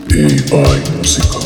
EY Musica.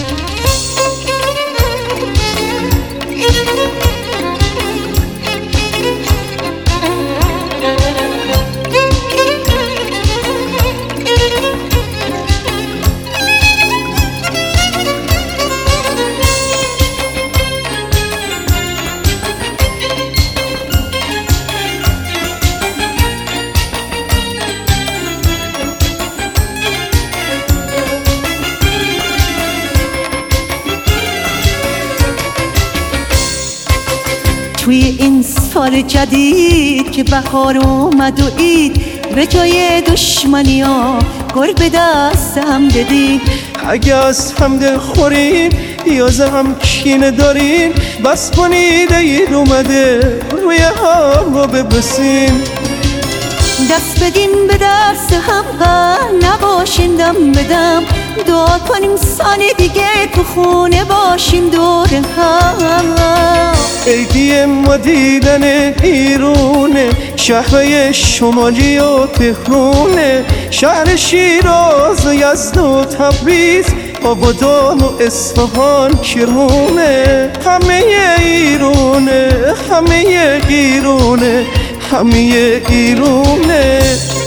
توی این سال جدید که بهار اومد و عید، به جای دشمنی ها گل به دست هم بدید. اگه از هم دل خورین یا هم کینه دارین، بس کنید عید اومده روی هم رو ببوسین. دست بدین به دست هم نباشین دم بدم، دعا کنیم سال دیگه تو خونه باشیم دور هم. عیدی ما دیدن ایرونه، شهرهای شمالی و تهرونه، شهر شیراز و یزد و تبریز، آبادان و اصفهان کرمونه. همه ایرونه، همه ایرونه، همه ایرونه.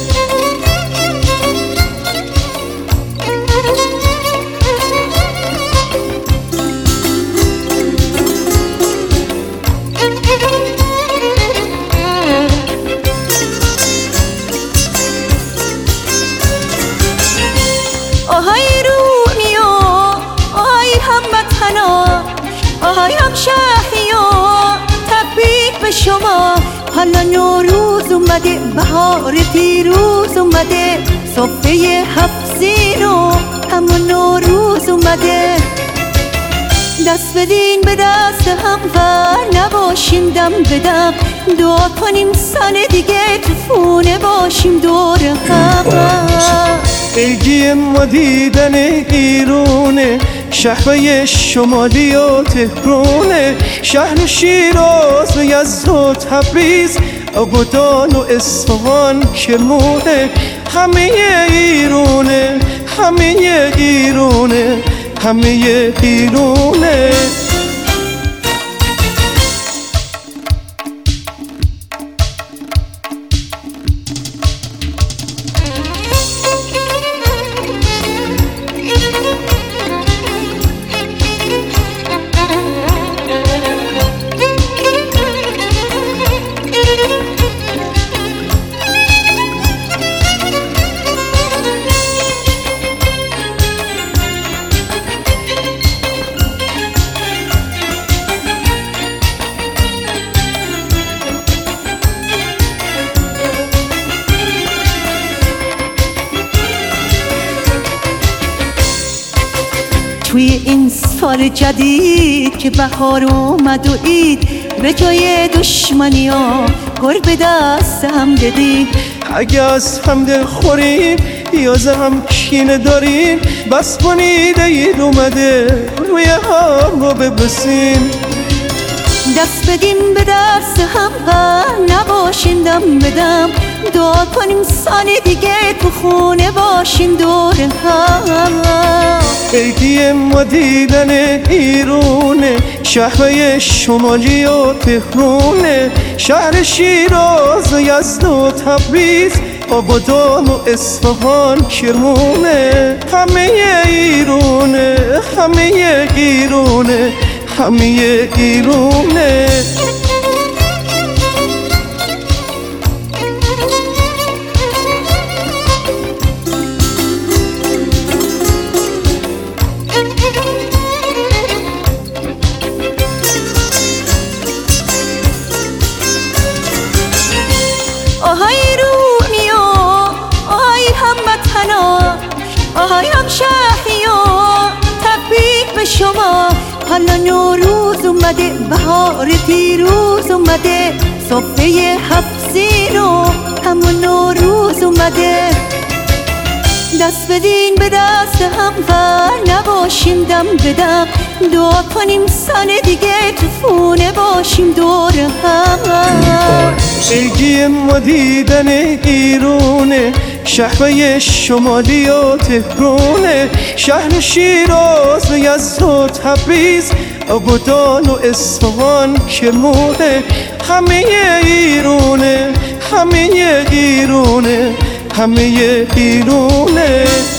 آهای ایرونیا، آهای هموطنا، آهای همشهریا، تبریک به شما. حالا نوروز اومده، بهار پیروز اومده، صفحه 7 زیرو همون نوروز اومده. دست بدین به دست هم نباشین دم بدم، دعا کنیم سال دیگه تو خونه باشیم دور هم. عیدی ما دیدن ایرونه، شهرهای شمالی و تهرونه، شهر شیراز و یزد و تبریز، آبادان و اصفهان کرمونه. همه ایرونه، همه ایرونه، همه ایرونه. توی این سال جدید که بهار اومد و عید، به جای دشمنی ها گل به دست هم بدید. اگه از هم دل خورین یا هم کینه دارین، بس کنید عید اومده روی هم رو ببوسین. دست بدین به دست هم نباشین دم بدم، دعا کنیم سال دیگه تو خونه باشیم دور هم. عیدی ما دیدن ایرونه، شهرهای شمالی و تهرونه، شهر شیراز و یزد و تبریز، آبادان و اصفهان کرمونه. همه ایرونه، همه ایرونه، همه ایرونه. آهای ایرونیا، آهای هموطنا، آهای همشهریا، تبریک به شما. حالا نوروز اومده، بهار پیروز اومده، صفحه 7 زیرو همون نوروز اومده. دست بدین به دست هم نباشین دم بدم، دعا کنیم سال دیگه تو خونه باشیم دور هم. عیدی ما دیدن ایرونه، شهبه شمالی و تهرونه، شهر شیراز و یزد و تبریز، آبادان و اصفهان که مونه. همه ایرونه، همه ایرونه، همه ایرونه.